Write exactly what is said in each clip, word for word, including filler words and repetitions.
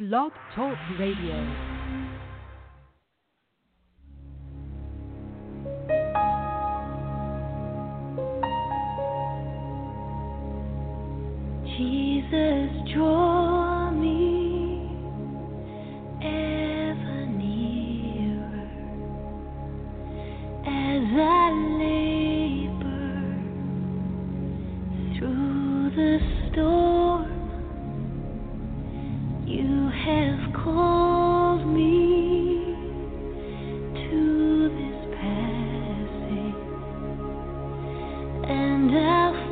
Blog Talk Radio. Jesus, draw me ever nearer as I labor through the storm. You have called me to this passing, and I'll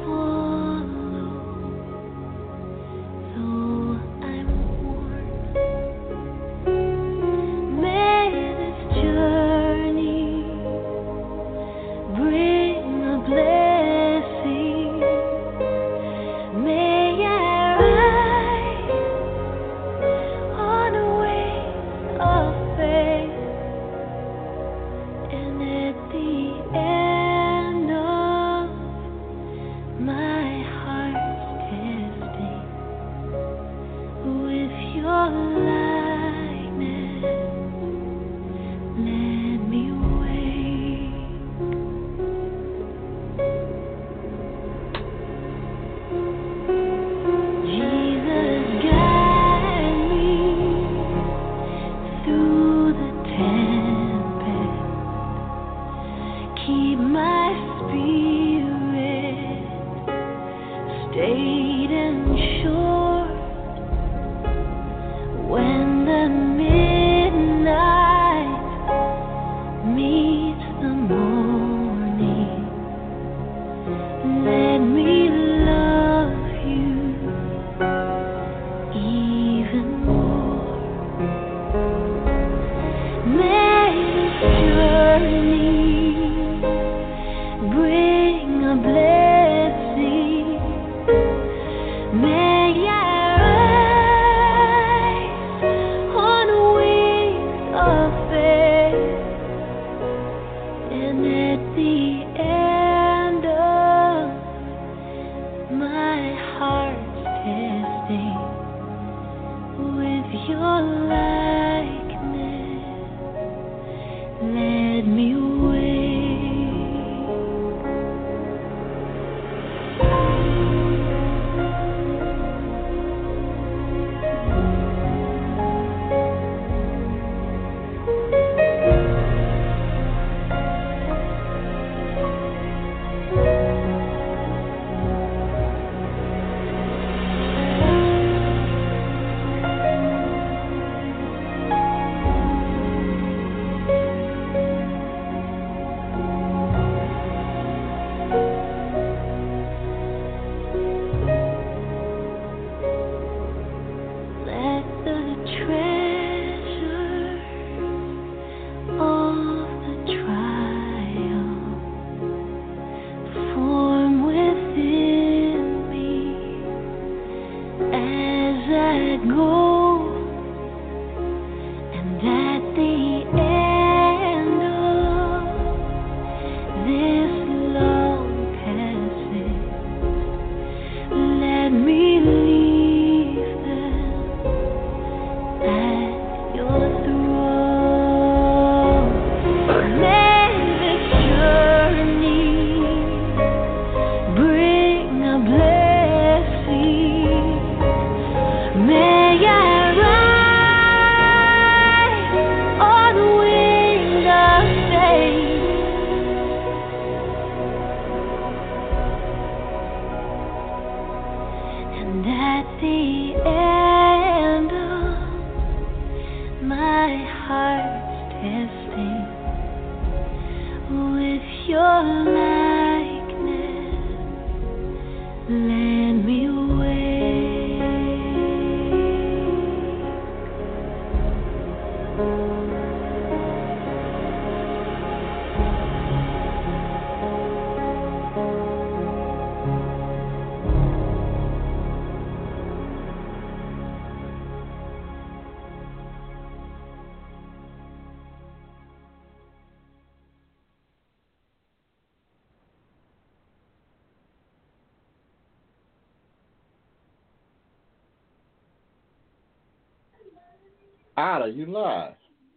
Ida, you live.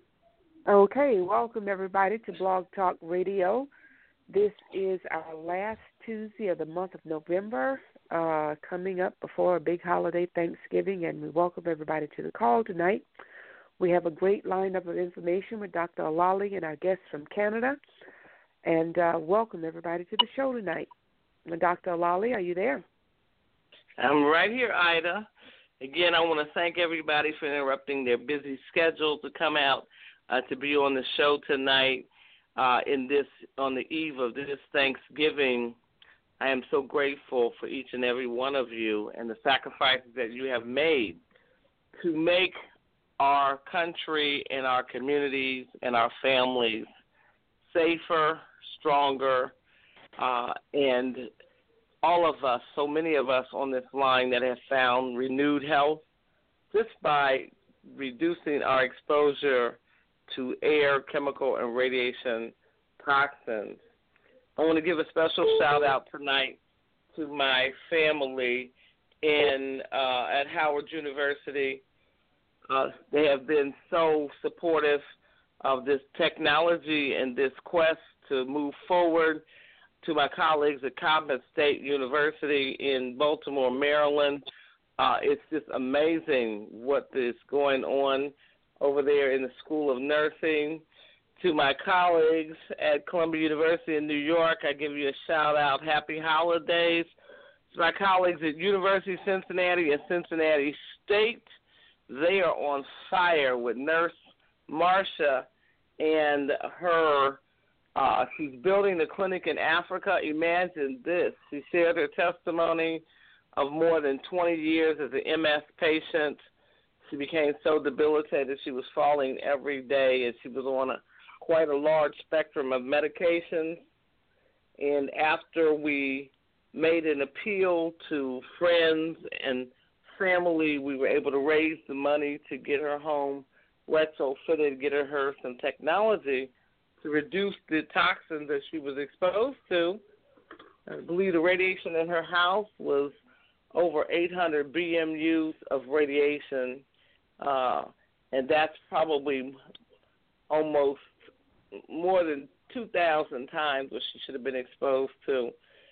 Okay, welcome everybody to Blog Talk Radio. This is our last Tuesday of the month of November, uh, coming up before a big holiday, Thanksgiving, and we welcome everybody to the call tonight. We have a great lineup of information with Doctor Alali and our guests from Canada, and uh, welcome everybody to the show tonight. Doctor Alali, are you there? I'm right here, Ida. Again, I want to thank everybody for interrupting their busy schedule to come out uh, to be on the show tonight uh, in this on the eve of this Thanksgiving. I am so grateful for each and every one of you and the sacrifices that you have made to make our country and our communities and our families safer, stronger, uh, and all of us, so many of us on this line that have found renewed health just by reducing our exposure to air, chemical, and radiation toxins. I want to give a special shout-out tonight to my family in uh, at Howard University. Uh, they have been so supportive of this technology and this quest to move forward. To my colleagues at Coppin State University in Baltimore, Maryland, uh, it's just amazing what is going on over there in the School of Nursing. To my colleagues at Columbia University in New York, I give you a shout-out. Happy holidays. To my colleagues at University of Cincinnati and Cincinnati State, they are on fire with Nurse Marsha and her Uh, she's building a clinic in Africa. Imagine this. She shared her testimony of more than twenty years as an M S patient. She became so debilitated she was falling every day, and she was on a quite a large spectrum of medications. And after we made an appeal to friends and family, we were able to raise the money to get her home retrofitted, get her some technology to reduce the toxins that she was exposed to. I believe the radiation in her house was over eight hundred B M Us of radiation, uh, and that's probably almost more than two thousand times what she should have been exposed to.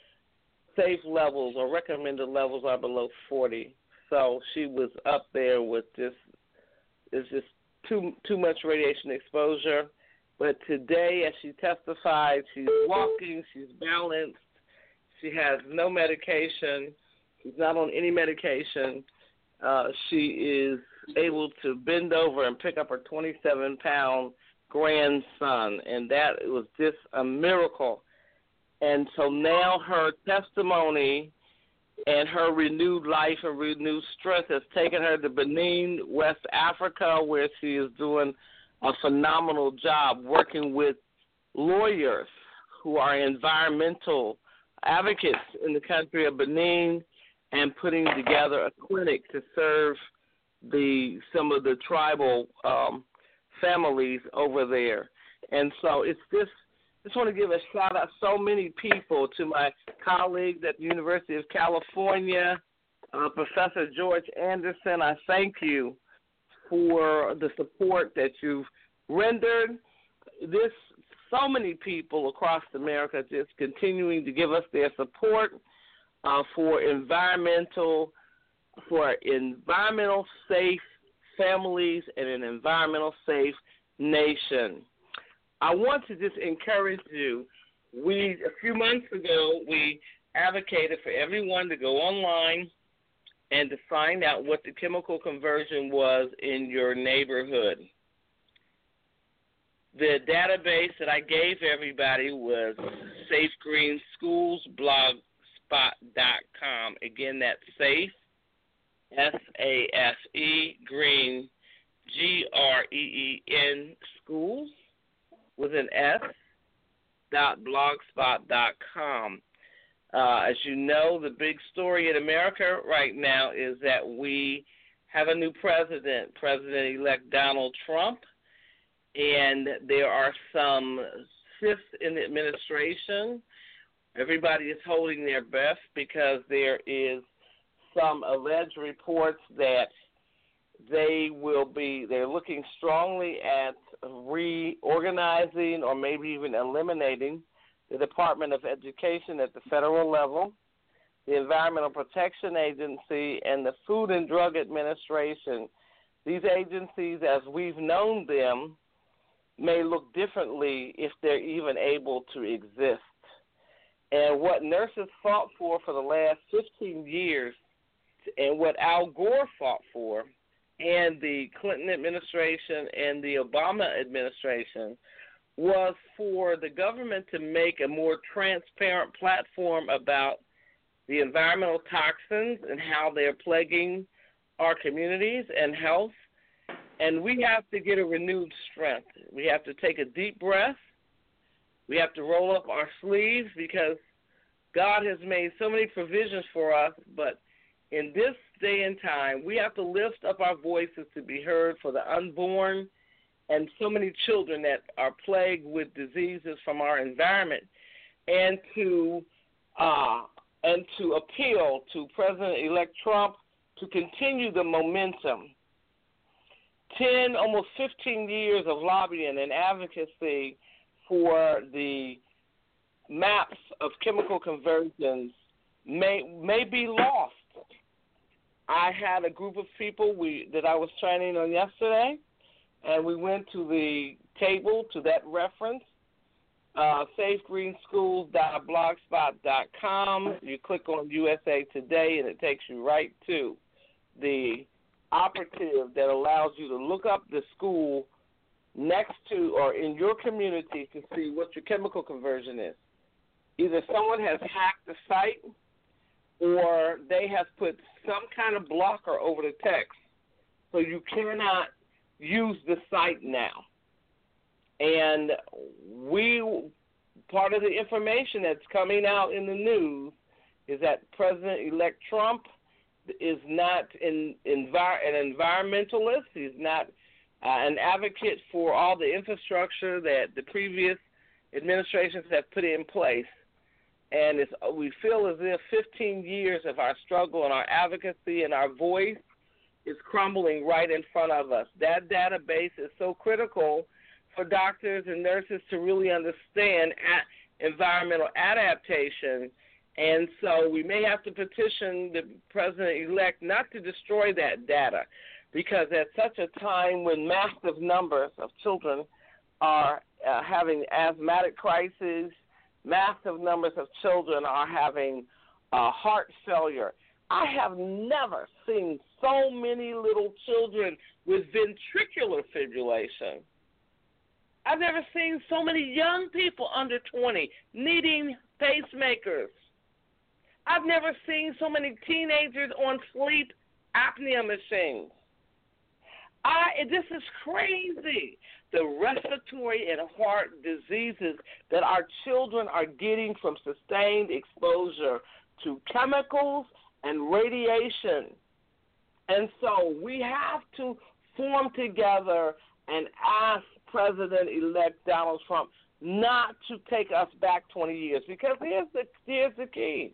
Safe levels or recommended levels are below forty, so she was up there with this. It's just too too much radiation exposure. But today, as she testified, she's walking, she's balanced, she has no medication, she's not on any medication. Uh, she is able to bend over and pick up her twenty-seven pound grandson, and that was just a miracle. And so now her testimony and her renewed life and renewed strength has taken her to Benin, West Africa, where she is doing a phenomenal job working with lawyers who are environmental advocates in the country of Benin and putting together a clinic to serve the some of the tribal um, families over there. And so it's just, just want to give a shout out so many people, to my colleagues at the University of California, uh, Professor George Anderson. I thank you for the support that you've rendered. This, so many people across America just continuing to give us their support uh, for environmental, for environmental safe families and an environmental safe nation. I want to just encourage you. We, a few months ago, we advocated for everyone to go online and to find out what the chemical conversion was in your neighborhood. The database that I gave everybody was Safe Green Schools blogspot dot com. Again, that's safe, S A F E, green, G R E E N, schools, with an S, dot blogspot dot com. Uh, as you know, the big story in America right now is that we have a new president, President-elect Donald Trump, and there are some shifts in the administration. Everybody is holding their breath because there is some alleged reports that they will be, they're looking looking strongly at reorganizing or maybe even eliminating the Department of Education at the federal level, the Environmental Protection Agency, and the Food and Drug Administration. These agencies, as we've known them, may look differently if they're even able to exist. And what nurses fought for for the last fifteen years, and what Al Gore fought for, and the Clinton administration and the Obama administration, was for the government to make a more transparent platform about the environmental toxins and how they're plaguing our communities and health. And we have to get a renewed strength. We have to take a deep breath. We have to roll up our sleeves because God has made so many provisions for us, but in this day and time, we have to lift up our voices to be heard for the unborn and so many children that are plagued with diseases from our environment, and to uh, and to appeal to President-elect Trump to continue the momentum. Ten, almost fifteen years of lobbying and advocacy for the maps of chemical conversions may may be lost. I had a group of people we that I was training on yesterday, and we went to the table to that reference, uh, safe green schools dot blogspot dot com. You click on U S A Today, and it takes you right to the operative that allows you to look up the school next to or in your community to see what your chemical conversion is. Either someone has hacked the site or they have put some kind of blocker over the text so you cannot use the site now. And we, part of the information that's coming out in the news is that President-elect Trump is not in, envir- an environmentalist. He's not uh, an advocate for all the infrastructure that the previous administrations have put in place. And it's, we feel as if fifteen years of our struggle and our advocacy and our voice is crumbling right in front of us. That database is so critical for doctors and nurses to really understand at environmental adaptation. And so we may have to petition the president-elect not to destroy that data, because at such a time when massive numbers of children are uh, having asthmatic crises, massive numbers of children are having uh, heart failure. I have never seen so many little children with ventricular fibrillation. I've never seen so many young people under twenty needing pacemakers. I've never seen so many teenagers on sleep apnea machines. I, this is crazy. The respiratory and heart diseases that our children are getting from sustained exposure to chemicals and radiation. And so we have to form together and ask President-elect Donald Trump not to take us back twenty years, because here's the, here's the key.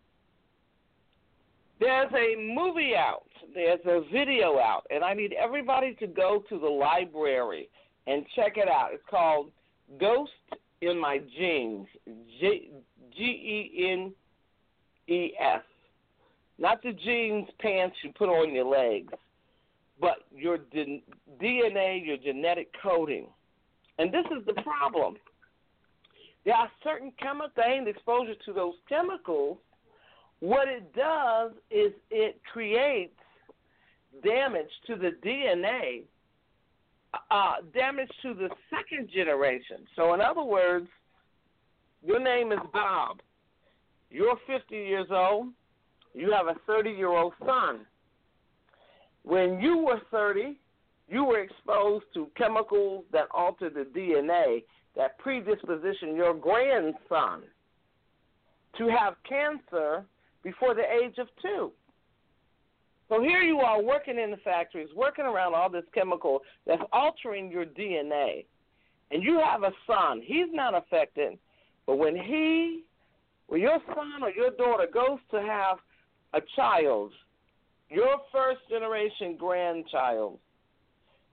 There's a movie out, there's a video out, and I need everybody to go to the library and check it out. It's called Ghost in My Jeans, G E N E S. Not the jeans pants you put on your legs, but your D N A, your genetic coding. And this is the problem. There are certain chemicals, gained exposure to those chemicals. What it does is it creates damage to the D N A, uh, damage to the second generation. So in other words, your name is Bob. You're fifty years old. You have a thirty-year-old son. When you were thirty, you were exposed to chemicals that alter the D N A that predisposition your grandson to have cancer before the age of two. So here you are working in the factories, working around all this chemical that's altering your D N A. And you have a son. He's not affected. But when he, when your son or your daughter goes to have a child, your first generation grandchild,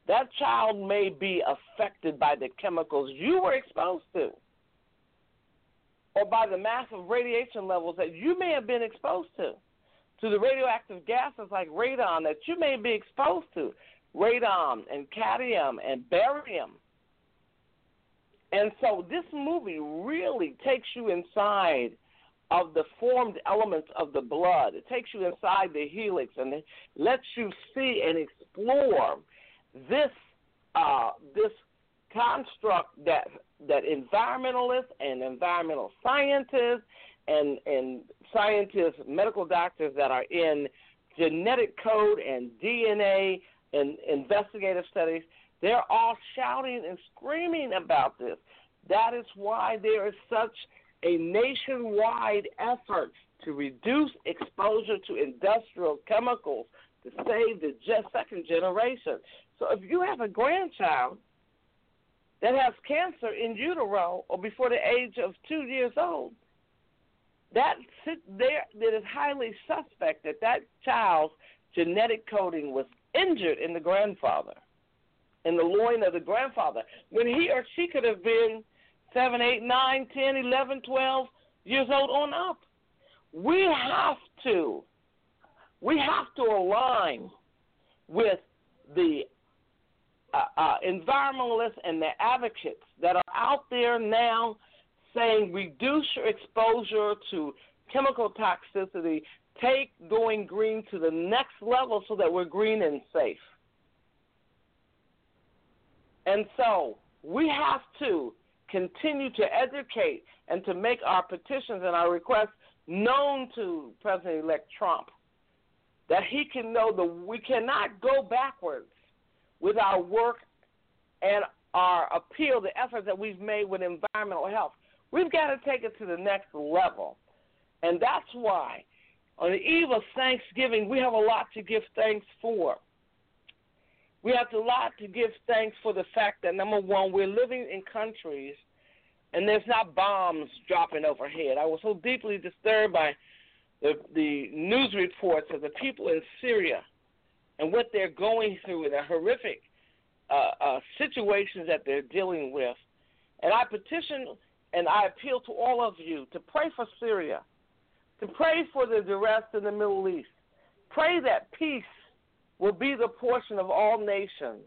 that child may be affected by the chemicals you were exposed to, or by the massive radiation levels that you may have been exposed to, to the radioactive gases like radon that you may be exposed to, radon and cadmium and barium. And so this movie really takes you inside of the formed elements of the blood. It takes you inside the helix and it lets you see and explore this uh, this construct that that environmentalists and environmental scientists and and scientists, medical doctors that are in genetic code and D N A and investigative studies, they're all shouting and screaming about this. That is why there is such a nationwide effort to reduce exposure to industrial chemicals to save the just second generation. So if you have a grandchild that has cancer in utero or before the age of two years old, that there that is highly suspect that that child's genetic coding was injured in the grandfather, in the loin of the grandfather, when he or she could have been seven, eight, nine, ten, eleven, twelve years old on up. We have to, we have to align with the uh, uh, environmentalists and the advocates that are out there now saying reduce your exposure to chemical toxicity, take going green to the next level so that we're green and safe. And so we have to continue to educate and to make our petitions and our requests known to President-elect Trump, that he can know that we cannot go backwards with our work and our appeal, the efforts that we've made with environmental health. We've got to take it to the next level. And that's why on the eve of Thanksgiving, we have a lot to give thanks for. We have a lot to give thanks for the fact that, number one, we're living in countries and there's not bombs dropping overhead. I was so deeply disturbed by the, the news reports of the people in Syria and what they're going through and the horrific uh, uh, situations that they're dealing with. And I petition and I appeal to all of you to pray for Syria, to pray for the duress in the Middle East. Pray that peace will be the portion of all nations.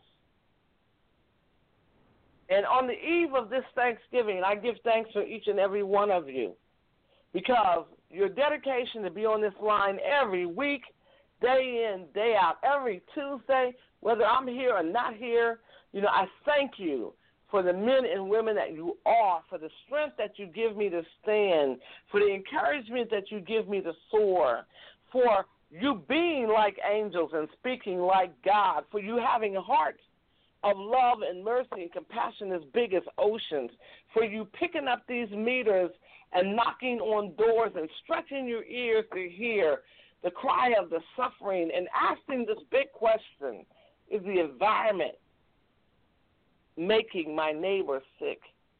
And on the eve of this Thanksgiving, I give thanks for each and every one of you, because your dedication to be on this line every week, day in, day out, every Tuesday, whether I'm here or not here, you know, I thank you for the men and women that you are, for the strength that you give me to stand, for the encouragement that you give me to soar, for you being like angels and speaking like God, for you having a heart of love and mercy and compassion as big as oceans, for you picking up these meters and knocking on doors and stretching your ears to hear the cry of the suffering and asking this big question, is the environment making my neighbor sick?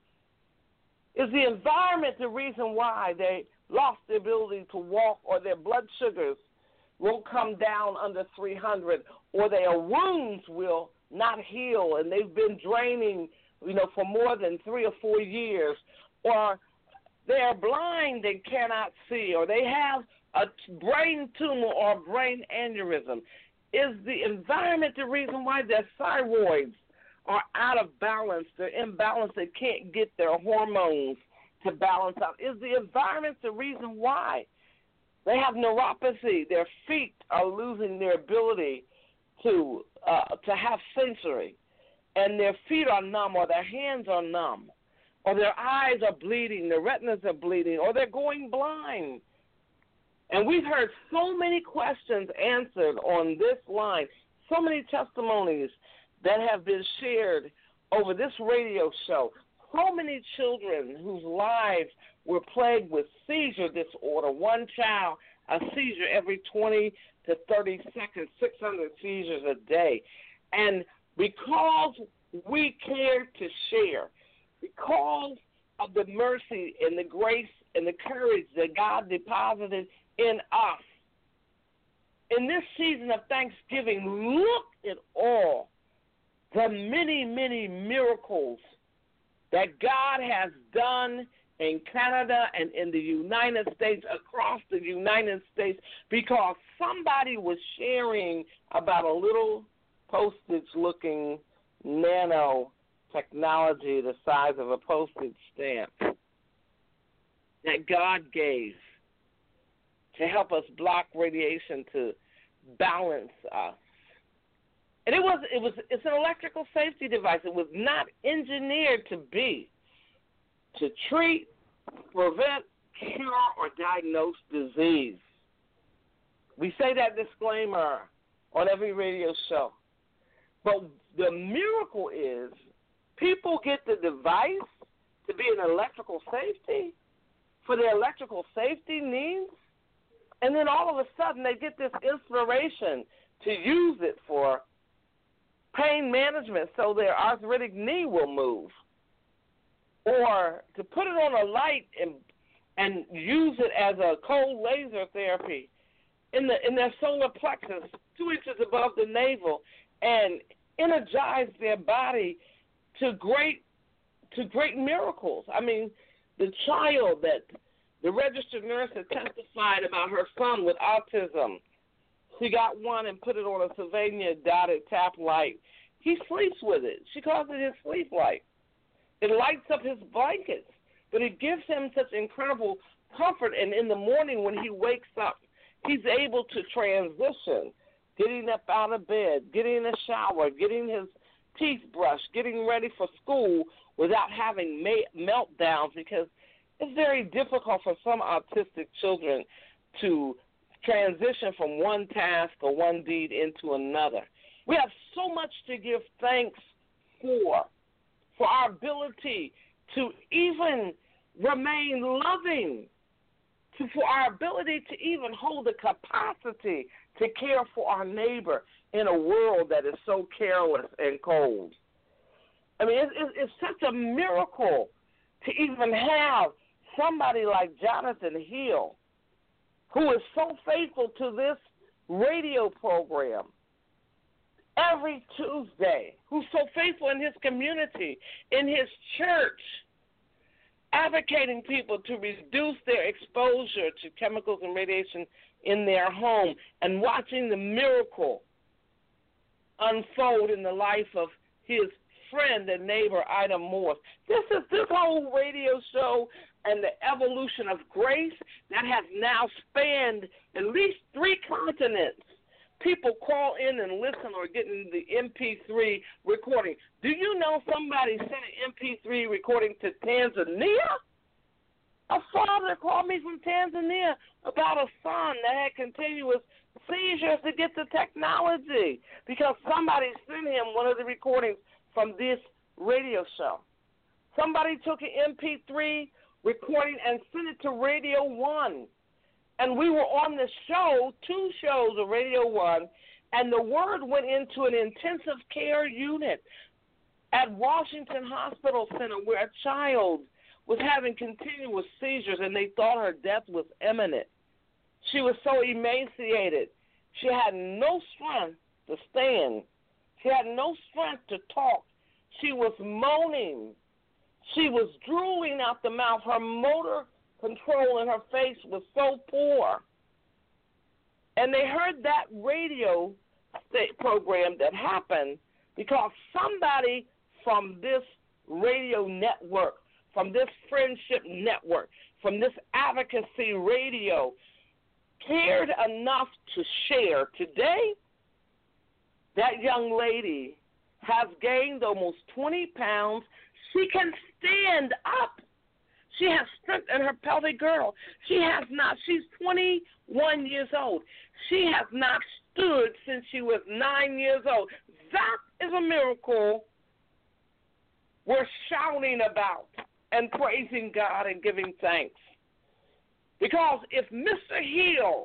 Is the environment the reason why they lost the ability to walk, or their blood sugars won't come down under three hundred, or their wounds will not heal and they've been draining, you know, for more than three or four years, or they're blind and cannot see, or they have a brain tumor or a brain aneurysm? Is the environment the reason why their thyroids are out of balance, they're imbalanced, they can't get their hormones to balance out? Is the environment the reason why they have neuropathy, their feet are losing their ability to uh, to have sensory, and their feet are numb, or their hands are numb, or their eyes are bleeding, their retinas are bleeding, or they're going blind? And we've heard so many questions answered on this line, so many testimonies that have been shared over this radio show, so many children whose lives were plagued with seizure disorder, one child, a seizure every twenty to thirty seconds, six hundred seizures a day. And because we care to share, because of the mercy and the grace and the courage that God deposited in us, in this season of Thanksgiving, look at all the many, many miracles that God has done in Canada and in the United States, across the United States, because somebody was sharing about a little postage-looking nano technology the size of a postage stamp that God gave to help us block radiation, to balance us. And it was it was it's an electrical safety device. It was not engineered to be to treat, prevent, cure, or diagnose disease. We say that disclaimer on every radio show. But the miracle is people get the device to be an electrical safety for their electrical safety needs, and then all of a sudden they get this inspiration to use it for pain management so their arthritic knee will move, or to put it on a light and and use it as a cold laser therapy in the in their solar plexus, two inches above the navel, and energize their body to great to great miracles. I mean, the child that the registered nurse had testified about her son with autism. She got one and put it on a Sylvania dotted tap light. He sleeps with it. She calls it his sleep light. It lights up his blankets, but it gives him such incredible comfort. And in the morning when he wakes up, he's able to transition, getting up out of bed, getting in a shower, getting his teeth brushed, getting ready for school without having ma- meltdowns, because it's very difficult for some autistic children to transition from one task or one deed into another. We have so much to give thanks for, for our ability to even remain loving, to, for our ability to even hold the capacity to care for our neighbor in a world that is so careless and cold. I mean, it's, it's such a miracle to even have somebody like Jonathan Hill, who is so faithful to this radio program every Tuesday, who's so faithful in his community, in his church, advocating people to reduce their exposure to chemicals and radiation in their home, and watching the miracle unfold in the life of his friend and neighbor, Ida Morse. This is this whole radio show and the evolution of grace that has now spanned at least three continents. People call in and listen or get in the M P three recording. Do you know somebody sent an M P three recording to Tanzania? A father called me from Tanzania about a son that had continuous seizures to get the technology because somebody sent him one of the recordings from this radio show. Somebody took an M P three recording and sent it to Radio One. And we were on the show, two shows of Radio One, and the word went into an intensive care unit at Washington Hospital Center where a child was having continuous seizures, and they thought her death was imminent. She was so emaciated. She had no strength to stand. She had no strength to talk. She was moaning. She was drooling out the mouth. Her motor control in her face was so poor. And they heard that radio program that happened because somebody from this radio network, from this friendship network, from this advocacy radio, cared enough to share. Today, that young lady has gained almost twenty pounds. She can stand up. She has strength in her pelvic girdle. She has not. She's twenty-one years old. She has not stood since she was nine years old. That is a miracle we're shouting about and praising God and giving thanks. Because if Mister Hill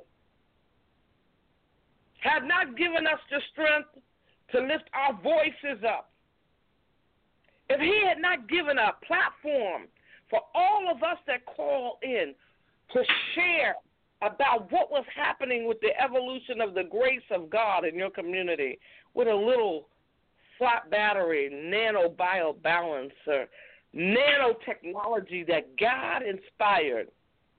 had not given us the strength to lift our voices up, if he had not given a platform for all of us that call in to share about what was happening with the evolution of the grace of God in your community with a little flat battery, nano biobalancer, nanotechnology that God inspired,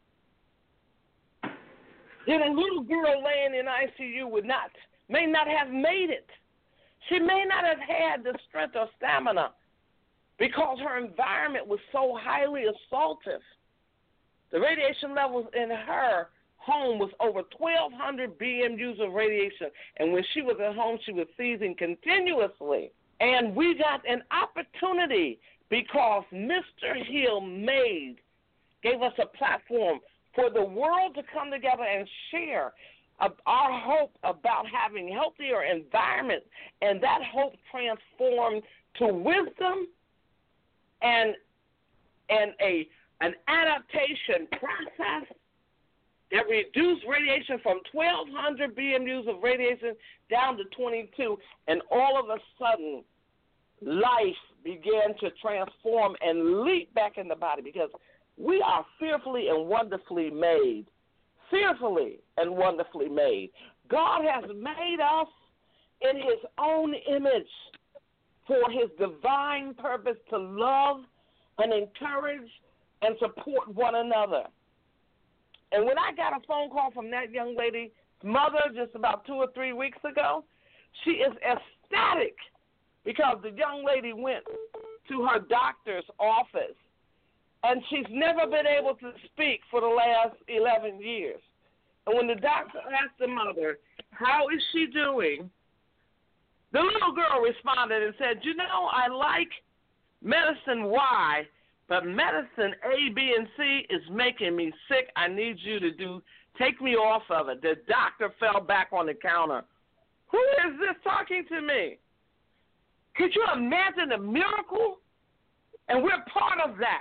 then a little girl laying in I C U would not, may not have made it. She may not have had the strength or stamina because her environment was so highly assaultive. The radiation levels in her home was over twelve hundred B M Us of radiation, and when she was at home, she was seizing continuously. And we got an opportunity because Mister Hill made, gave us a platform for the world to come together and share our hope about having healthier environments, and that hope transformed to wisdom and and a an adaptation process that reduced radiation from twelve hundred B M Us of radiation down to twenty-two, and all of a sudden, life began to transform and leap back in the body because we are fearfully and wonderfully made. Fearfully and wonderfully made. God has made us in his own image for his divine purpose to love and encourage and support one another. And when I got a phone call from that young lady's mother just about two or three weeks ago, she is ecstatic because the young lady went to her doctor's office and she's never been able to speak for the last eleven years. And when the doctor asked the mother, how is she doing, the little girl responded and said, you know, I like medicine Y, but medicine A, B, and C is making me sick. I need you to do, take me off of it. The doctor fell back on the counter. Who is this talking to me? Could you imagine a miracle? And we're part of that.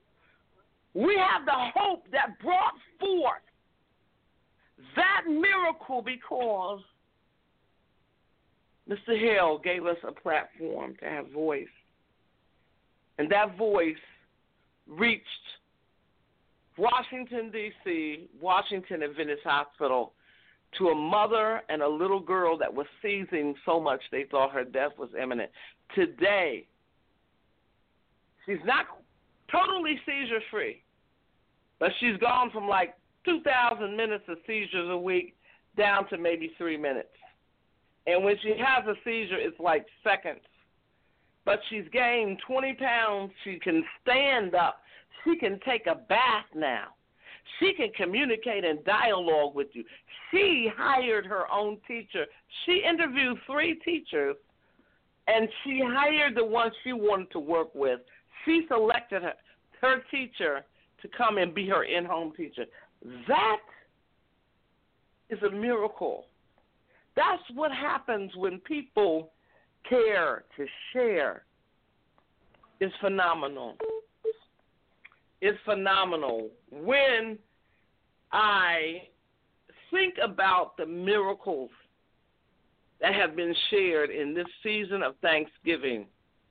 We have the hope that brought forth that miracle because Mister Hill gave us a platform to have voice. And that voice reached Washington, D C, Washington Adventist Hospital, to a mother and a little girl that was seizing so much they thought her death was imminent. Today, she's not totally seizure-free, but she's gone from like two thousand minutes of seizures a week down to maybe three minutes. And when she has a seizure, it's like seconds. But she's gained twenty pounds. She can stand up. She can take a bath now. She can communicate and dialogue with you. She hired her own teacher. She interviewed three teachers, and she hired the one she wanted to work with. She selected her, her teacher to come and be her in-home teacher. That is a miracle. That's what happens when people care to share. It's phenomenal. It's phenomenal. When I think about the miracles that have been shared in this season of Thanksgiving,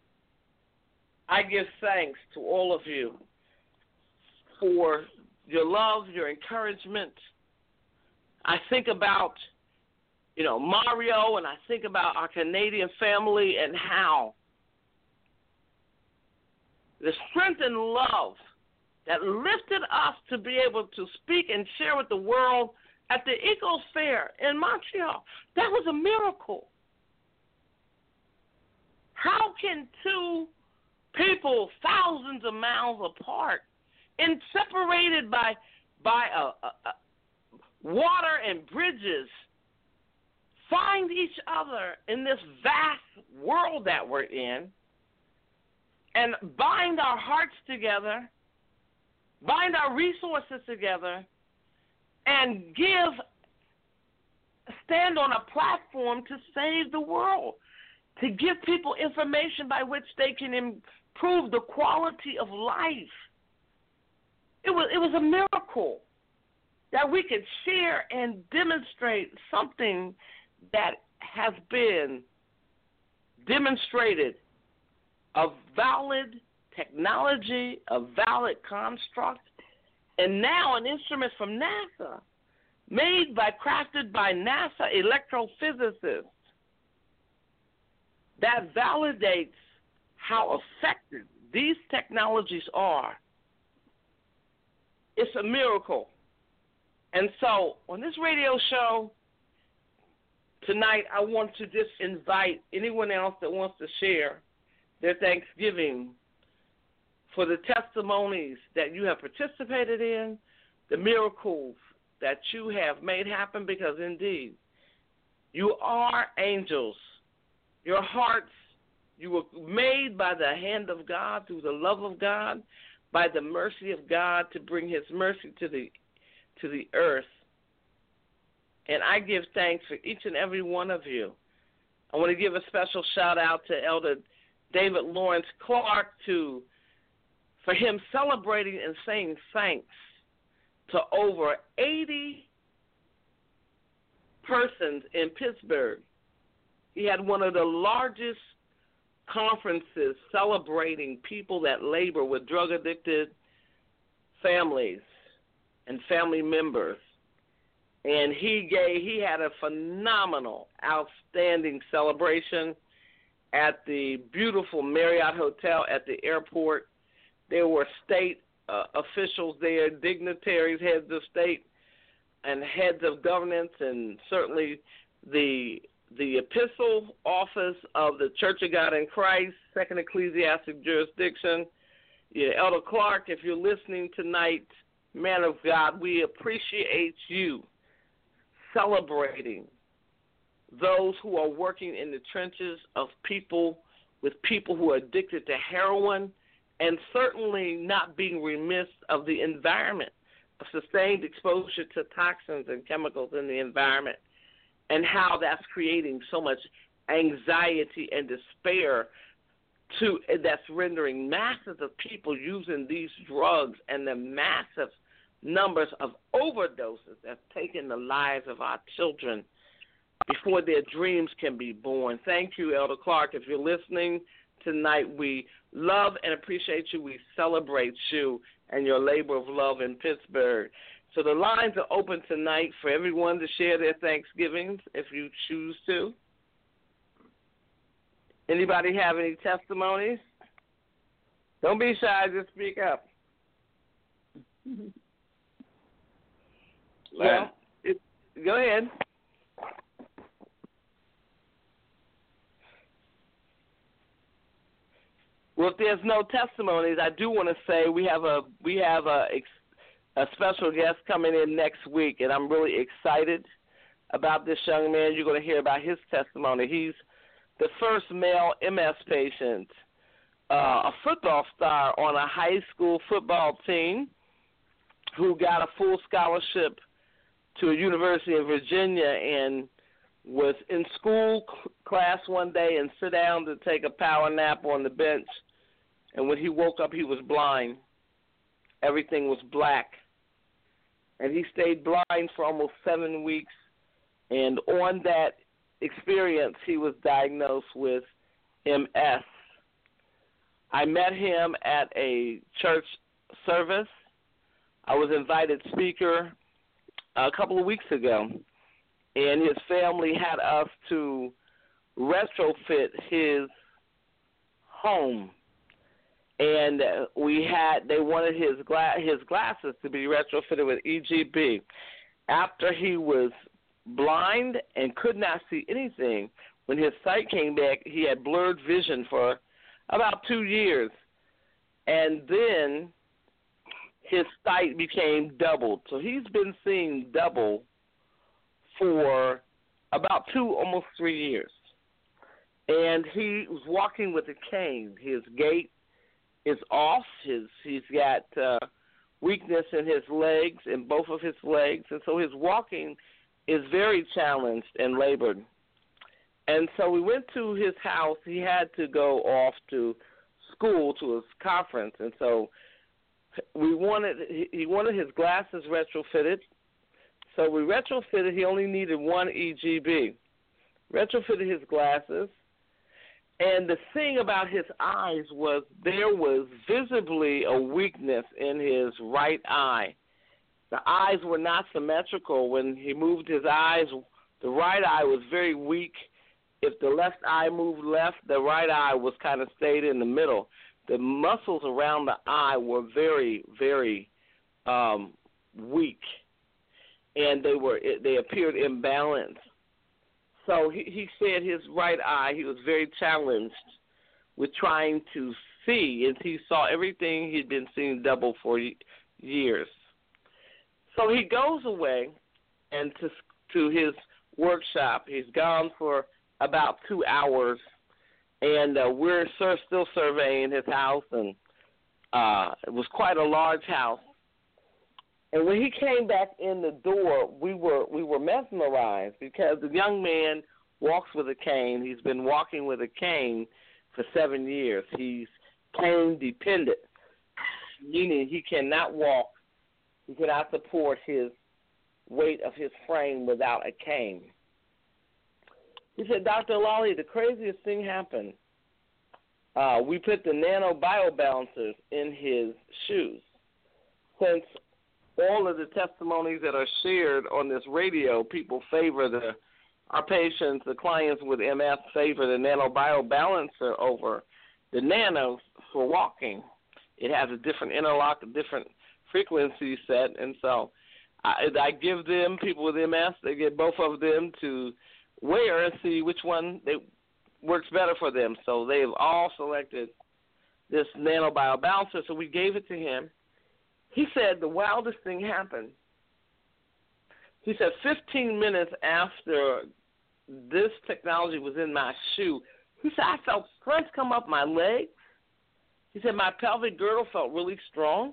I give thanks to all of you for your love, your encouragement. I think about, you know, Mario, and I think about our Canadian family and how the strength and love that lifted us to be able to speak and share with the world at the Eagles Fair in Montreal. That was a miracle. How can two people thousands of miles apart and separated by by a, a, a water and bridges find each other in this vast world that we're in and bind our hearts together, bind our resources together, and give, stand on a platform to save the world, to give people information by which they can improve the quality of life. It was, it was a miracle that we could share and demonstrate something that has been demonstrated, a valid technology, a valid construct, and now an instrument from NASA, made by, crafted by NASA electrophysicists, that validates how effective these technologies are. It's a miracle. And so on this radio show tonight, I want to just invite anyone else that wants to share their Thanksgiving for the testimonies that you have participated in, the miracles that you have made happen, because indeed, you are angels. Your hearts, you were made by the hand of God, through the love of God, by the mercy of God, to bring his mercy to the to the earth. And I give thanks for each and every one of you. I want to give a special shout out to Elder David Lawrence Clark to for him celebrating and saying thanks to over eighty persons in Pittsburgh. He had one of the largest conferences celebrating people that labor with drug-addicted families and family members. And he gave, he had a phenomenal, outstanding celebration at the beautiful Marriott Hotel at the airport. There were state uh, officials there, dignitaries, heads of state, and heads of governance, and certainly the the epistle office of the Church of God in Christ, Second Ecclesiastic Jurisdiction. Yeah, Elder Clark, if you're listening tonight, man of God, we appreciate you celebrating those who are working in the trenches of people with people who are addicted to heroin, and certainly not being remiss of the environment, of sustained exposure to toxins and chemicals in the environment, and how that's creating so much anxiety and despair to that's rendering masses of people using these drugs, and the massive numbers of overdoses that's taken the lives of our children before their dreams can be born. Thank you, Elder Clark. If you're listening tonight, we love and appreciate you. We celebrate you and your labor of love in Pittsburgh. So the lines are open tonight for everyone to share their Thanksgivings if you choose to. Anybody have any testimonies? Don't be shy, just speak up. Well, it, go ahead. Well, if there's no testimonies, I do want to say we have a we have a a special guest coming in next week, and I'm really excited about this young man. You're going to hear about his testimony. He's the first male M S patient, uh, a football star on a high school football team who got a full scholarship to a university in Virginia and was in school class one day and sit down to take a power nap on the bench. And when he woke up, he was blind. Everything was black. And he stayed blind for almost seven weeks. And on that experience, he was diagnosed with M S. I met him at a church service. I was invited speaker a couple of weeks ago. And his family had us to retrofit his home. And we had, they wanted his gla- his glasses to be retrofitted with E G B. After he was blind and could not see anything, when his sight came back, he had blurred vision for about two years. And then his sight became doubled. So he's been seeing double for about two, almost three years. And he was walking with a cane. His gait is off. His he's got uh, weakness in his legs, in both of his legs, and so his walking is very challenged and labored. And so we went to his house. He had to go off to school, to his conference, and so we wanted he wanted his glasses retrofitted. So we retrofitted. He only needed one E G B. Retrofitted his glasses. And the thing about his eyes was there was visibly a weakness in his right eye. The eyes were not symmetrical. When he moved his eyes, the right eye was very weak, if the left eye moved left, the right eye was kind of stayed in the middle. The muscles around the eye were very, very um, weak, and they were they appeared imbalanced. So he, he said his right eye, he was very challenged with trying to see, and he saw everything he'd been seeing double for years. So he goes away and to to his workshop. He's gone for about two hours, and uh, we're sur- still surveying his house, and uh, it was quite a large house. And when he came back in the door, we were we were mesmerized because the young man walks with a cane. He's been walking with a cane for seven years. He's cane dependent, meaning he cannot walk. He cannot support his weight of his frame without a cane. He said, Doctor Lally, the craziest thing happened. Uh, we put the nano biobalancers in his shoes. Since all of the testimonies that are shared on this radio, people favor the, our patients, the clients with M S favor the nano biobalancer over the nanos for walking. It has a different interlock, a different frequency set, and so I, I give them, people with M S, they get both of them to wear and see which one they, works better for them. So they've all selected this nano biobalancer, so we gave it to him. He said the wildest thing happened. He said fifteen minutes after this technology was in my shoe, he said I felt strength come up my legs. He said my pelvic girdle felt really strong.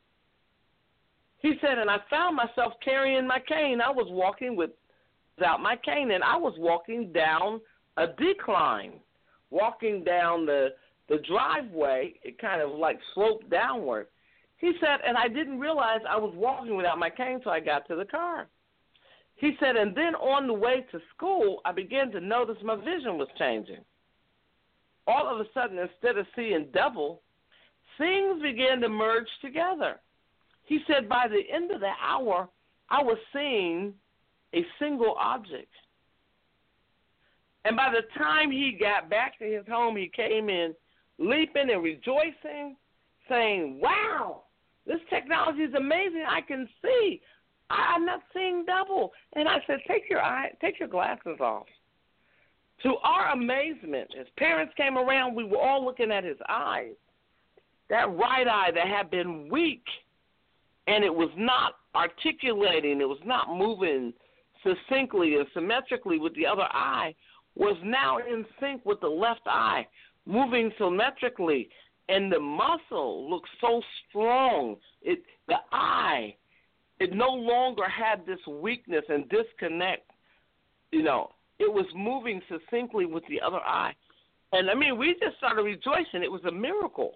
He said, and I found myself carrying my cane. I was walking with, without my cane, and I was walking down a decline, walking down the the driveway. It kind of like sloped downward. He said, and I didn't realize I was walking without my cane until I got to the car. He said, and then on the way to school, I began to notice my vision was changing. All of a sudden, instead of seeing double, things began to merge together. He said by the end of the hour, I was seeing a single object. And by the time he got back to his home, he came in leaping and rejoicing, saying, wow, this technology is amazing. I can see. I'm not seeing double. And I said, take your eye, take your glasses off. To our amazement, his parents came around, we were all looking at his eyes. That right eye that had been weak, and it was not articulating, it was not moving succinctly and symmetrically with the other eye, was now in sync with the left eye, moving symmetrically, and the muscle looked so strong. It, the eye, it no longer had this weakness and disconnect. You know, it was moving succinctly with the other eye. And, I mean, we just started rejoicing. It was a miracle.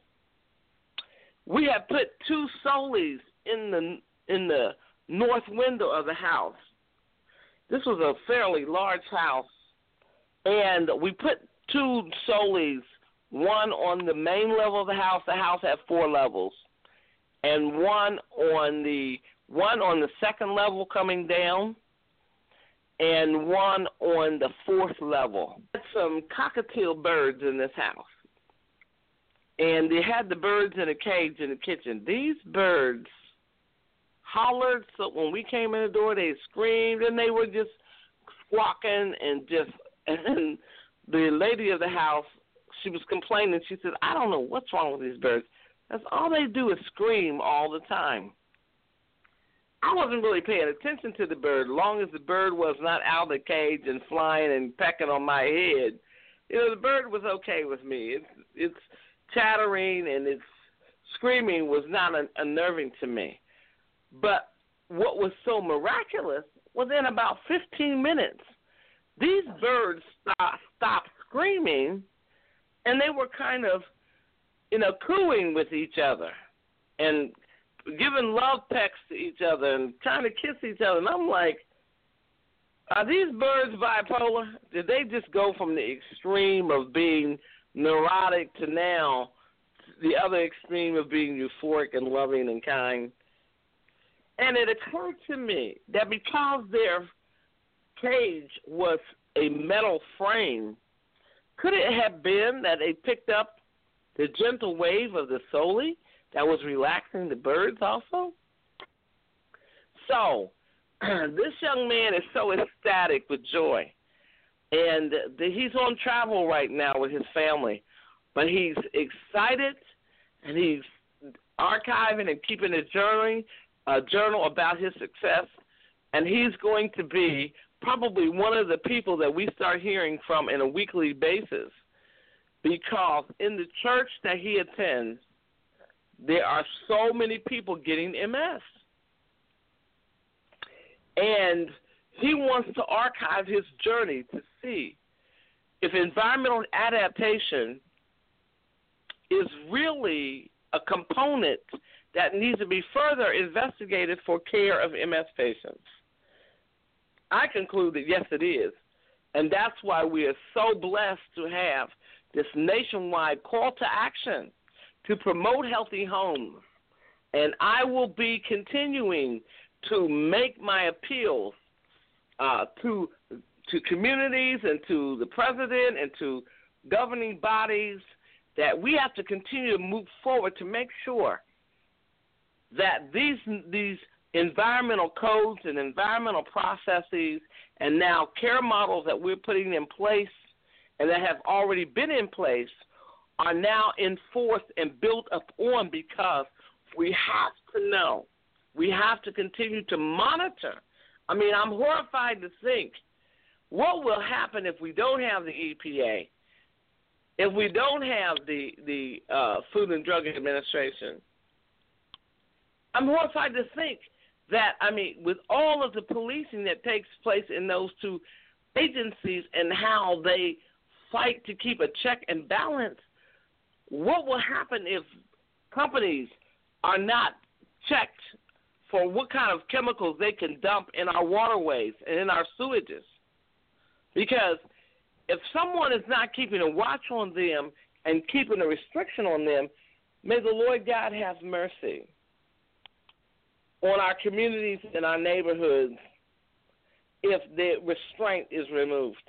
We had put two soles in the in the north window of the house. This was a fairly large house, and we put two soles, one on the main level of the house. The house had four levels, and one on the one on the second level coming down, and one on the fourth level. Had some cockatiel birds in this house, and they had the birds in a cage in the kitchen. These birds hollered, so when we came in the door, they screamed, and they were just squawking and just, and the lady of the house, she was complaining. She said, I don't know what's wrong with these birds. That's all they do is scream all the time. I wasn't really paying attention to the bird, as long as the bird was not out of the cage and flying and pecking on my head. You know, the bird was okay with me. It's, it's chattering and its screaming was not un- unnerving to me. But what was so miraculous was in about fifteen minutes, these birds stopped, stopped screaming, and they were kind of, you know, cooing with each other and giving love pecks to each other and trying to kiss each other. And I'm like, are these birds bipolar? Did they just go from the extreme of being neurotic to now the other extreme of being euphoric and loving and kind? And it occurred to me that because their cage was a metal frame. Could it have been that they picked up the gentle wave of the Soli that was relaxing the birds also? So, this young man is so ecstatic with joy. And the, he's on travel right now with his family. But he's excited, and he's archiving and keeping a journal, a journal about his success. And he's going to be probably one of the people that we start hearing from on a weekly basis, because in the church that he attends, there are so many people getting M S. And he wants to archive his journey to see if environmental adaptation is really a component that needs to be further investigated for care of M S patients. I conclude that yes, it is. And that's why we are so blessed to have this nationwide call to action to promote healthy homes. And I will be continuing to make my appeals uh, to to communities and to the president and to governing bodies that we have to continue to move forward to make sure that these these environmental codes and environmental processes and now care models that we're putting in place and that have already been in place are now enforced and built upon, because we have to know. We have to continue to monitor. I mean, I'm horrified to think what will happen if we don't have the E P A, if we don't have the, the uh, Food and Drug Administration. I'm horrified to think that, I mean, with all of the policing that takes place in those two agencies and how they fight to keep a check and balance, what will happen if companies are not checked for what kind of chemicals they can dump in our waterways and in our sewages? Because if someone is not keeping a watch on them and keeping a restriction on them, may the Lord God have mercy on our communities and our neighborhoods if the restraint is removed.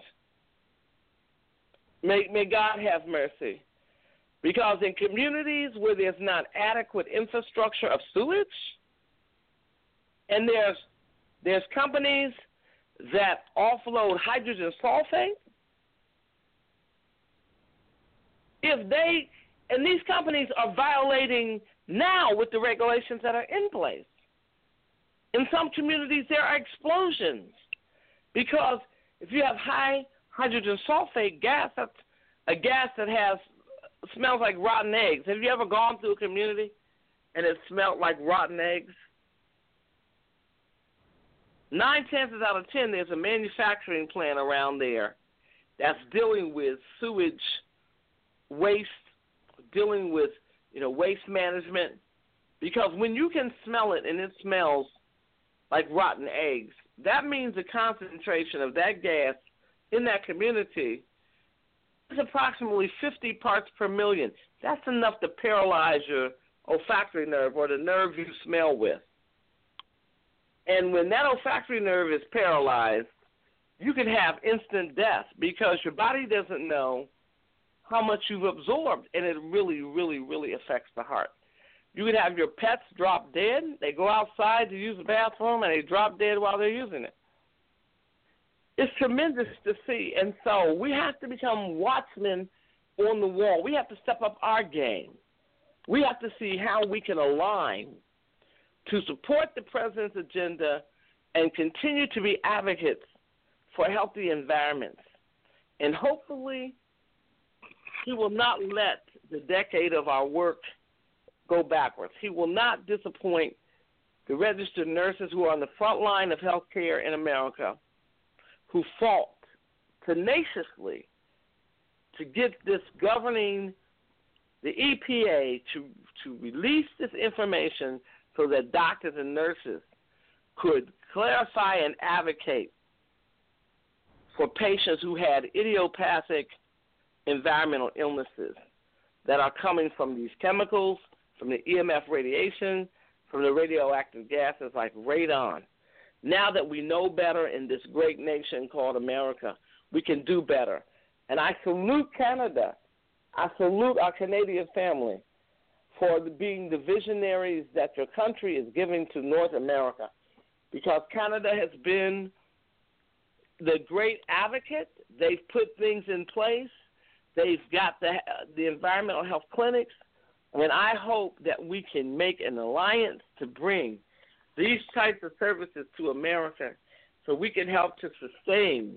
May, may God have mercy. Because in communities where there's not adequate infrastructure of sewage, and there's there's companies that offload hydrogen sulfate, if they, and these companies are violating now with the regulations that are in place. In some communities, there are explosions because if you have high hydrogen sulfate gas, that's a gas that has smells like rotten eggs. Have you ever gone through a community and it smelled like rotten eggs? Nine chances out of ten, there's a manufacturing plant around there that's dealing with sewage waste, dealing with, you know, waste management. Because when you can smell it and it smells like rotten eggs, that means the concentration of that gas in that community is approximately fifty parts per million. That's enough to paralyze your olfactory nerve or the nerve you smell with. And when that olfactory nerve is paralyzed, you can have instant death because your body doesn't know how much you've absorbed, and it really, really, really affects the heart. You could have your pets drop dead. They go outside to use the bathroom, and they drop dead while they're using it. It's tremendous to see, and so we have to become watchmen on the wall. We have to step up our game. We have to see how we can align to support the president's agenda and continue to be advocates for healthy environments. And hopefully he will not let the decade of our work go backwards. He will not disappoint the registered nurses who are on the front line of health care in America, who fought tenaciously to get this governing, the E P A, to, to release this information so that doctors and nurses could clarify and advocate for patients who had idiopathic environmental illnesses that are coming from these chemicals, from the E M F radiation, from the radioactive gases like radon. Now that we know better in this great nation called America, we can do better. And I salute Canada. I salute our Canadian family for being the visionaries that your country is giving to North America, because Canada has been the great advocate. They've put things in place. They've got the the environmental health clinics. And I hope that we can make an alliance to bring these types of services to America so we can help to sustain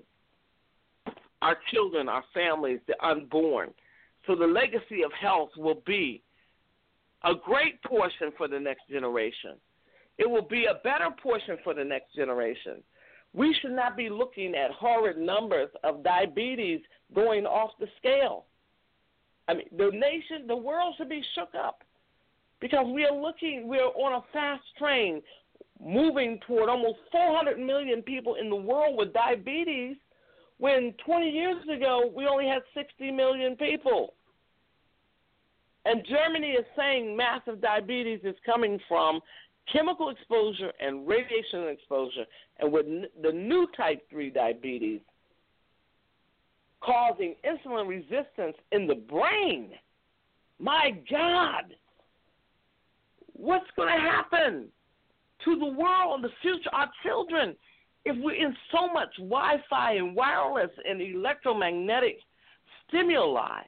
our children, our families, the unborn. So the legacy of health will be a great portion for the next generation. It will be a better portion for the next generation. We should not be looking at horrid numbers of diabetes going off the scale. I mean, the nation, the world should be shook up because we are looking, we are on a fast train moving toward almost four hundred million people in the world with diabetes, when twenty years ago we only had sixty million people. And Germany is saying massive diabetes is coming from chemical exposure and radiation exposure, and with n- the new type three diabetes causing insulin resistance in the brain. My God, what's going to happen to the world in the future, our children, if we're in so much Wi-Fi and wireless and electromagnetic stimuli?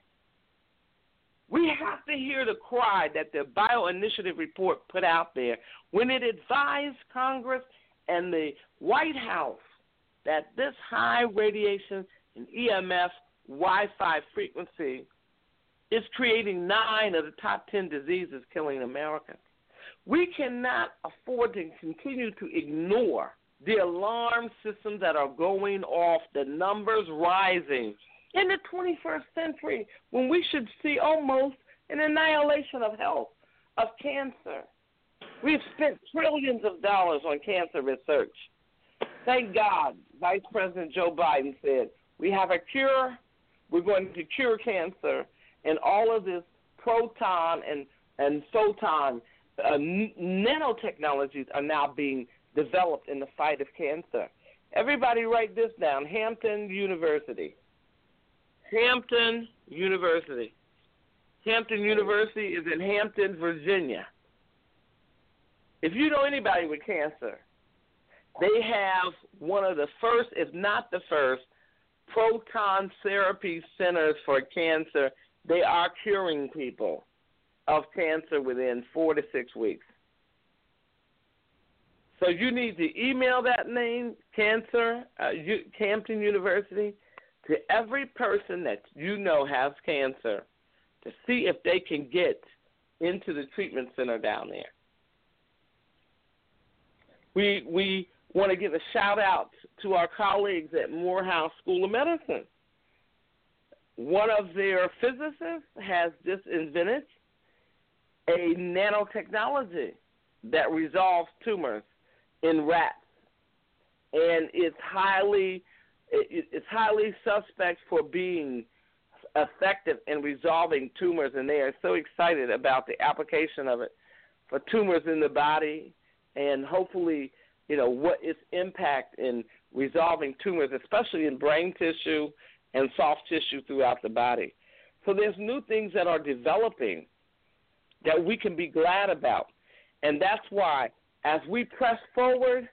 We have to hear the cry that the Bioinitiative report put out there when it advised Congress and the White House that this high radiation and E M F Wi-Fi frequency is creating nine of the top ten diseases killing Americans. We cannot afford to continue to ignore the alarm systems that are going off, the numbers rising in the twenty-first century, when we should see almost an annihilation of health, of cancer. We've spent trillions of dollars on cancer research. Thank God, Vice President Joe Biden said, we have a cure, we're going to cure cancer, and all of this proton and, and photon uh, n- nanotechnologies are now being developed in the fight of cancer. Everybody write this down, Hampton University. Hampton University. Hampton University is in Hampton, Virginia. If you know anybody with cancer, they have one of the first, if not the first, proton therapy centers for cancer. They are curing people of cancer within four to six weeks. So you need to email that name, Cancer, uh, U- Hampton University, to every person that you know has cancer to see if they can get into the treatment center down there. We we want to give a shout-out to our colleagues at Morehouse School of Medicine. One of their physicists has just invented a nanotechnology that resolves tumors in rats, and it's highly it's highly suspect for being effective in resolving tumors, and they are so excited about the application of it for tumors in the body, and hopefully, you know, what its impact in resolving tumors, especially in brain tissue and soft tissue throughout the body. So there's new things that are developing that we can be glad about, and that's why as we press forward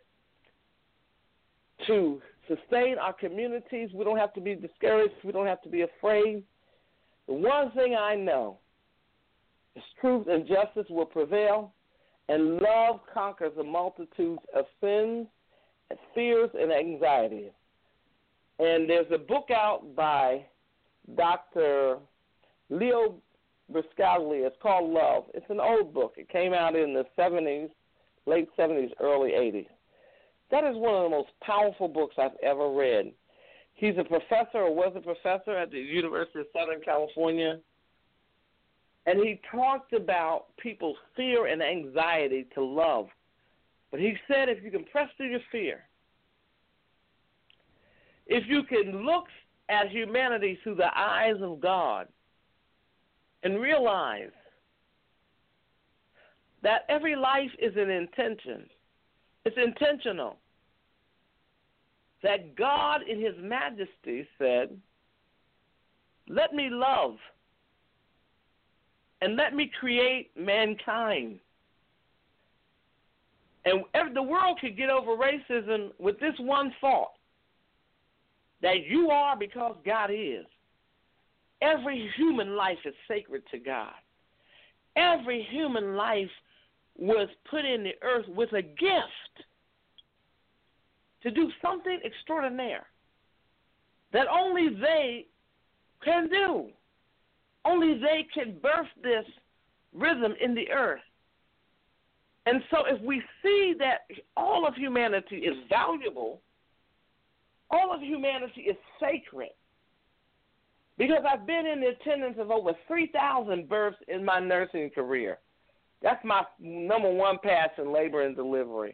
to sustain our communities, we don't have to be discouraged, we don't have to be afraid. The one thing I know is truth and justice will prevail, and love conquers the multitudes of sins, and fears, and anxieties. And there's a book out by Doctor Leo Buscaglia. It's called Love. It's an old book. It came out in the seventies, late seventies, early eighties. That is one of the most powerful books I've ever read. He's a professor, or was a professor at the University of Southern California, and he talked about people's fear and anxiety to love. But he said if you can press through your fear, if you can look at humanity through the eyes of God and realize that every life is an intention, it's intentional. that God in his majesty said, let me love and let me create mankind. And if the world could get over racism with this one thought, that you are because God is. Every human life is sacred to God. Every human life was put in the earth with a gift to do something extraordinary that only they can do. Only they can birth this rhythm in the earth. And so if we see that all of humanity is valuable, all of humanity is sacred, because I've been in the attendance of over three thousand births in my nursing career. That's my number one passion, labor and delivery.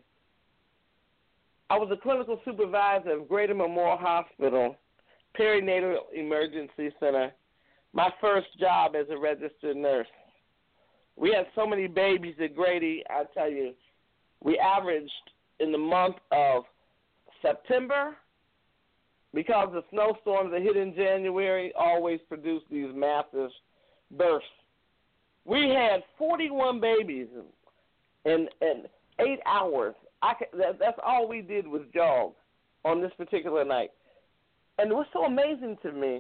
I was a clinical supervisor of Greater Memorial Hospital, Perinatal Emergency Center, my first job as a registered nurse. We had so many babies at Grady, I tell you, we averaged in the month of September, because the snowstorms that hit in January always produce these massive births. We had forty-one babies in, in eight hours. I could, that, that's all we did was jog on this particular night. And what's so amazing to me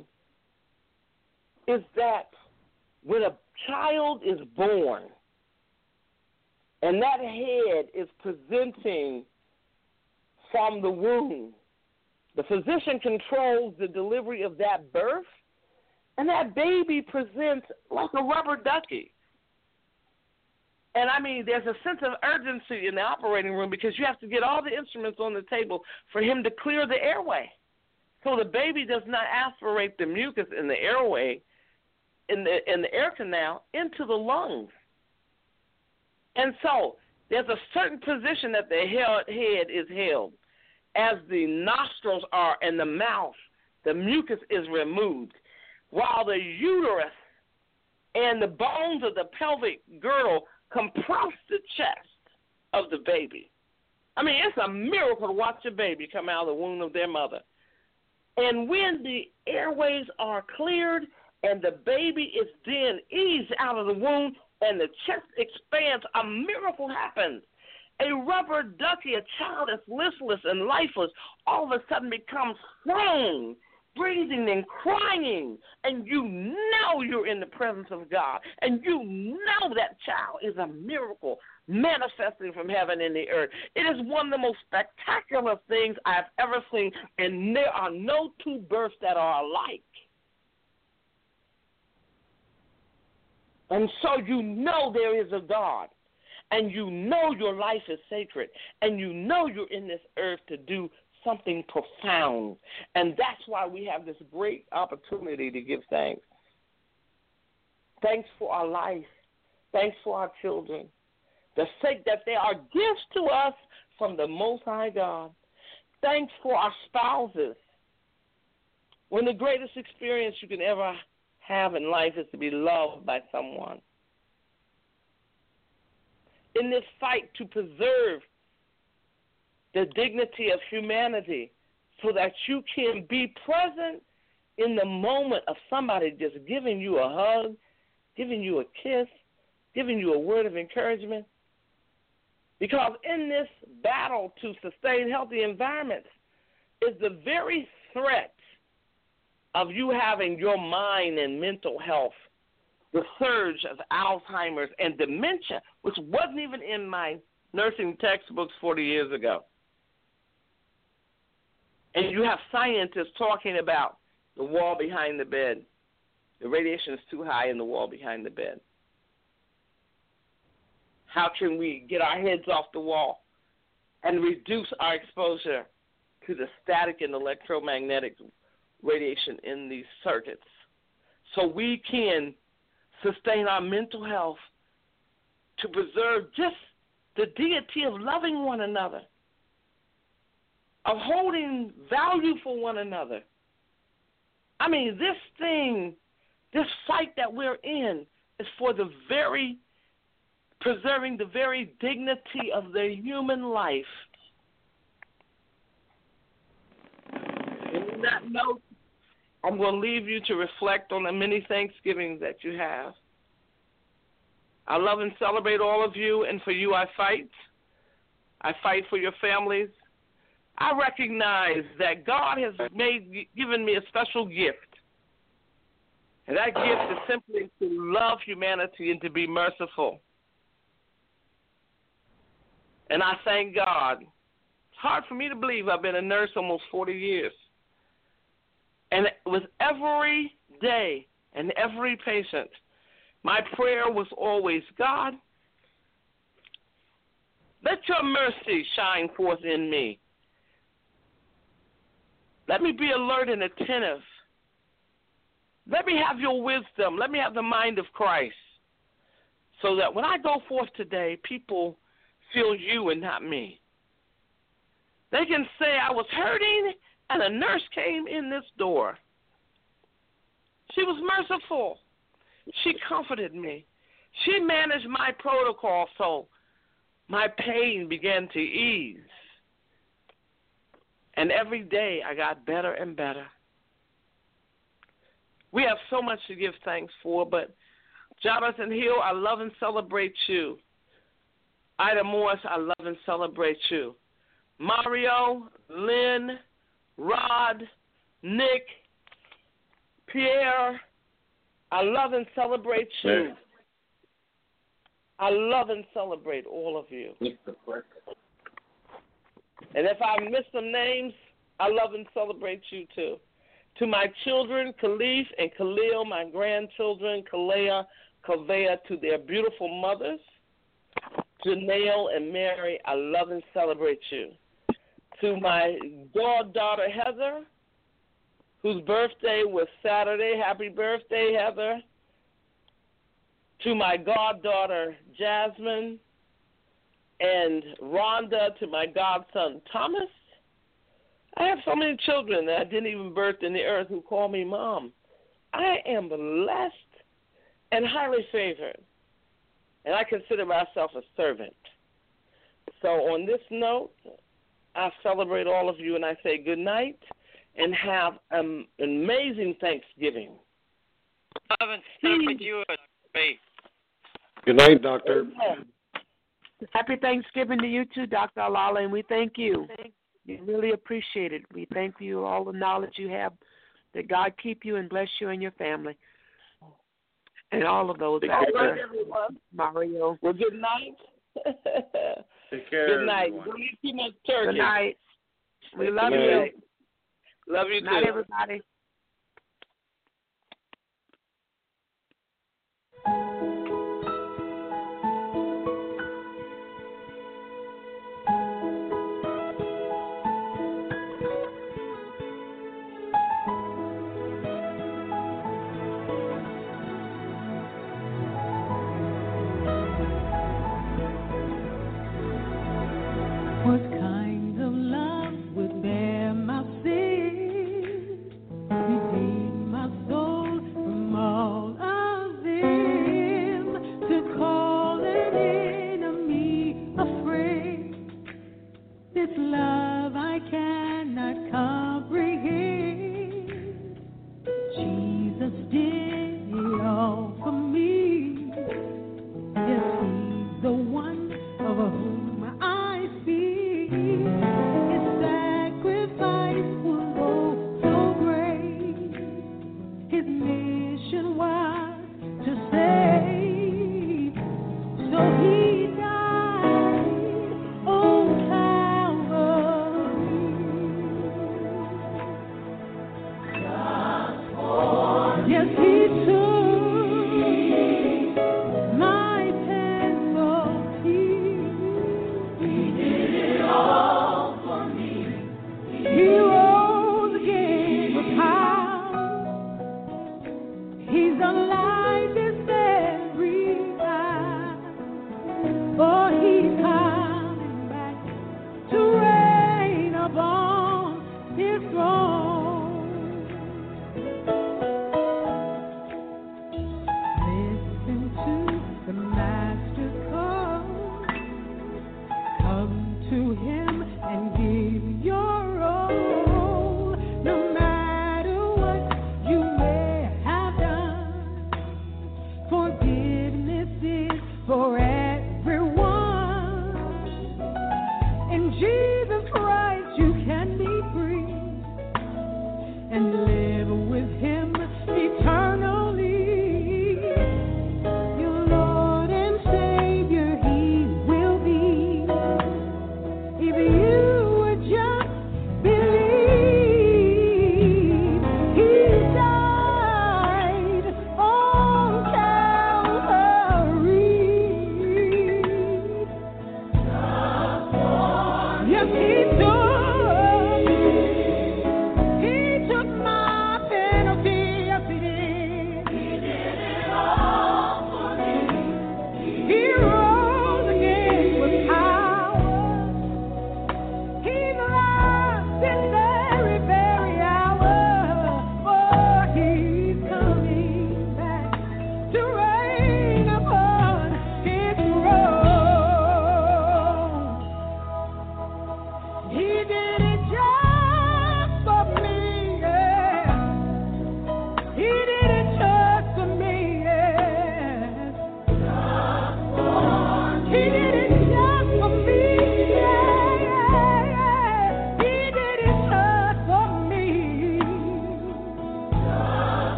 is that when a child is born and that head is presenting from the womb, the physician controls the delivery of that birth, and that baby presents like a rubber ducky. And, I mean, there's a sense of urgency in the operating room because you have to get all the instruments on the table for him to clear the airway. So the baby does not aspirate the mucus in the airway, in the, in the air canal, into the lungs. And so there's a certain position that the head is held. As the nostrils are and the mouth, the mucus is removed, while the uterus and the bones of the pelvic girdle compress the chest of the baby. I mean, it's a miracle to watch a baby come out of the womb of their mother. And when the airways are cleared and the baby is then eased out of the womb and the chest expands, a miracle happens. A rubber ducky, a child that's listless and lifeless, all of a sudden becomes strong, breathing and crying, and you know you're in the presence of God, and you know that child is a miracle manifesting from heaven in the earth. It is one of the most spectacular things I've ever seen, and there are no two births that are alike. And so you know there is a God. And you know your life is sacred, and you know you're in this earth to do something profound. And that's why we have this great opportunity to give thanks. Thanks for our life. Thanks for our children. The sake that they are gifts to us from the Most High God. Thanks for our spouses. When the greatest experience you can ever have in life is to be loved by someone. In this fight to preserve the dignity of humanity so that you can be present in the moment of somebody just giving you a hug, giving you a kiss, giving you a word of encouragement. Because in this battle to sustain healthy environments is the very threat of you having your mind and mental health, the surge of Alzheimer's and dementia, which wasn't even in my nursing textbooks forty years ago. And you have scientists talking about the wall behind the bed. The radiation is too high in the wall behind the bed. How can we get our heads off the wall and reduce our exposure to the static and electromagnetic radiation in these circuits so we can sustain our mental health, to preserve just the deity of loving one another, of holding value for one another. I mean, this thing, this fight that we're in is for the very, preserving the very dignity of the human life. that note, I'm going to leave you to reflect on the many Thanksgivings that you have. I love and celebrate all of you, and for you I fight. I fight for your families. I recognize that God has made given me a special gift. And that gift is simply to love humanity and to be merciful. And I thank God. It's hard for me to believe I've been a nurse almost forty years. And with every day and every patient, my prayer was always, God, let your mercy shine forth in me. Let me be alert and attentive. Let me have your wisdom. Let me have the mind of Christ so that when I go forth today, people feel you and not me. They can say I was hurting and a nurse came in this door. She was merciful. She comforted me. She managed my protocol so my pain began to ease. And every day I got better and better. We have so much to give thanks for, but Jonathan Hill, I love and celebrate you. Ida Morris, I love and celebrate you. Mario, Lynn, Rod, Nick, Pierre, I love and celebrate you. I love and celebrate all of you. And if I miss some names, I love and celebrate you too. To my children, Khalif and Khalil, my grandchildren, Kalea, Kavea, to their beautiful mothers, Janelle and Mary, I love and celebrate you. To my goddaughter, Heather, whose birthday was Saturday, happy birthday, Heather. To my goddaughter, Jasmine, and Rhonda, to my godson, Thomas. I have so many children that I didn't even birth in the earth who call me mom. I am blessed and highly favored, and I consider myself a servant. So on this note, I celebrate all of you, and I say good night and have an amazing Thanksgiving. Love and celebrate you. Good night, Doctor. Amen. Happy Thanksgiving to you too, Doctor Alala, and we thank you. We really appreciate it. We thank you for all the knowledge you have. That God keep you and bless you and your family. And all of those out there. Mario. Well, good night. Take care. Good night. Everyone. Don't eat too much turkey. Good night. We love Good you. night. Love you Good night, too. everybody. What kind of love would bear my sin, redeem my soul from all of them, to call an enemy a friend? This love I cannot comprehend. Jesus did it all for me. Yes, he's the one of whom I speak.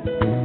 Thank you.